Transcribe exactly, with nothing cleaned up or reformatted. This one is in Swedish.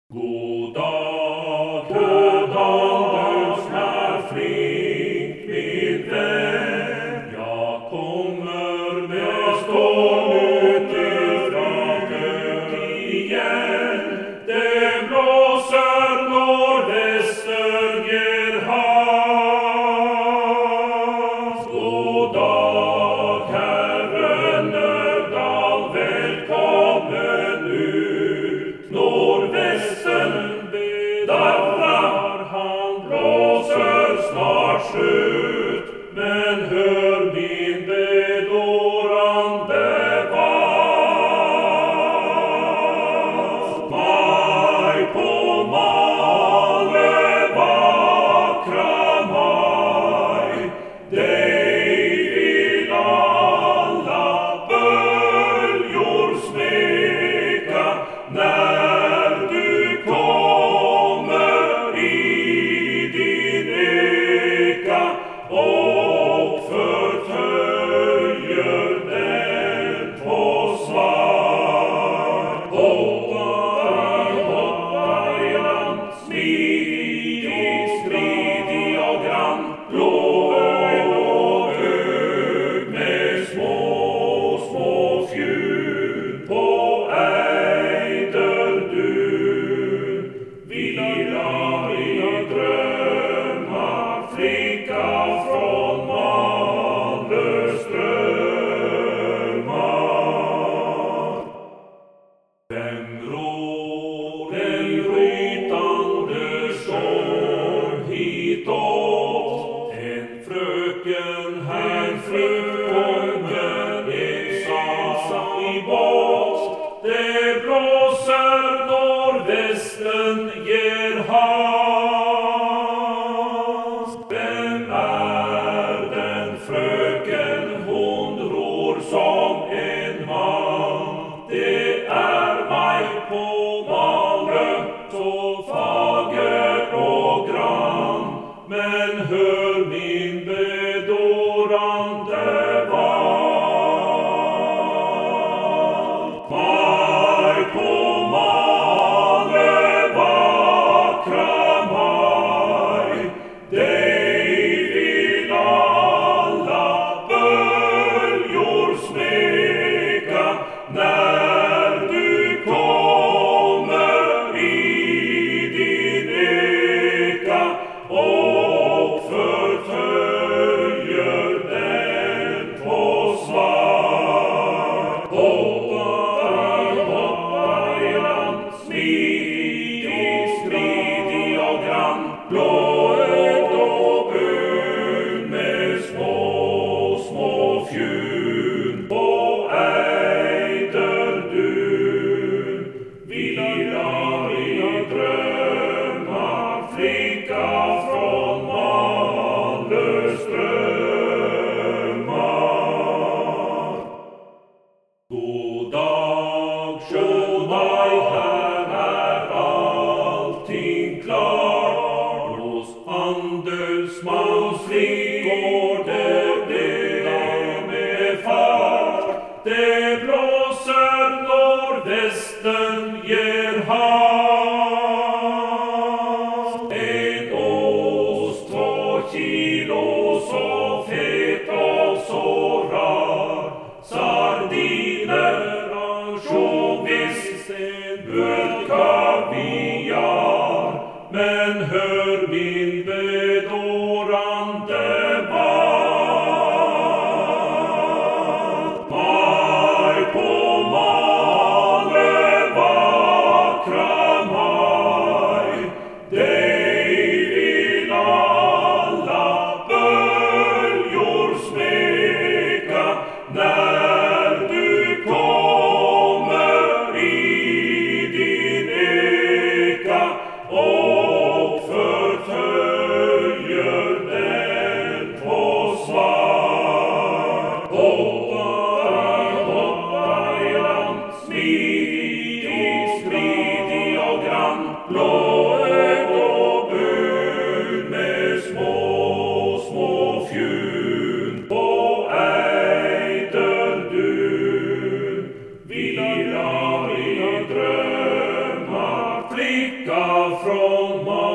God dag, god dag, du snart flink, min vän. Jag kommer med storm ut i framåt igen. Det blåser nordväster ger hast. God dag, Herre Nördal, välkommen ut. Nordvästen bedrar, han blåser snart slut, men hör min bedårande vals. Maj på Male, vackra maj, dig vill alla böljor smeka när du kommer i din eka och förtöjer den på svar. Hoppa, hoppa i land, smidig, smidig och grann, blå ög med små, små fjun på Ejderdun. Vila i drömmar, flicka från Malmöströmmar. Den grå, den rytande storm hitåt, en fröken här fröken ensam i båt. Det blåser nordvästen ger hast. Vem är den fröken? Hon ror som en man. Det är mig på Malmö, så fager och grann, men hör min bedårande vals. Maj på Male, vackra maj, dig vill alla böljor smeka när du kommer i din eka och förtöjer den på svar. Hoppa, hoppa i land, smidig, smidig och grann, blåögd och brun med små, små fjun på Ejderdun. Vila i drömmar, flicka från Malmöströmmar. God dag, sjö maj, här är allting klart. Hos handelsmans flickor det blir med fart. Det blåser nordvästen ger hast. En ost, två kilo, så fet och så rar. Sardiner, ansjovis, en burk kaviar, men hör min bedårande vals. Maj på Male, vackra maj, dig vill alla böljor smeka när du kommer i din eka och för vika från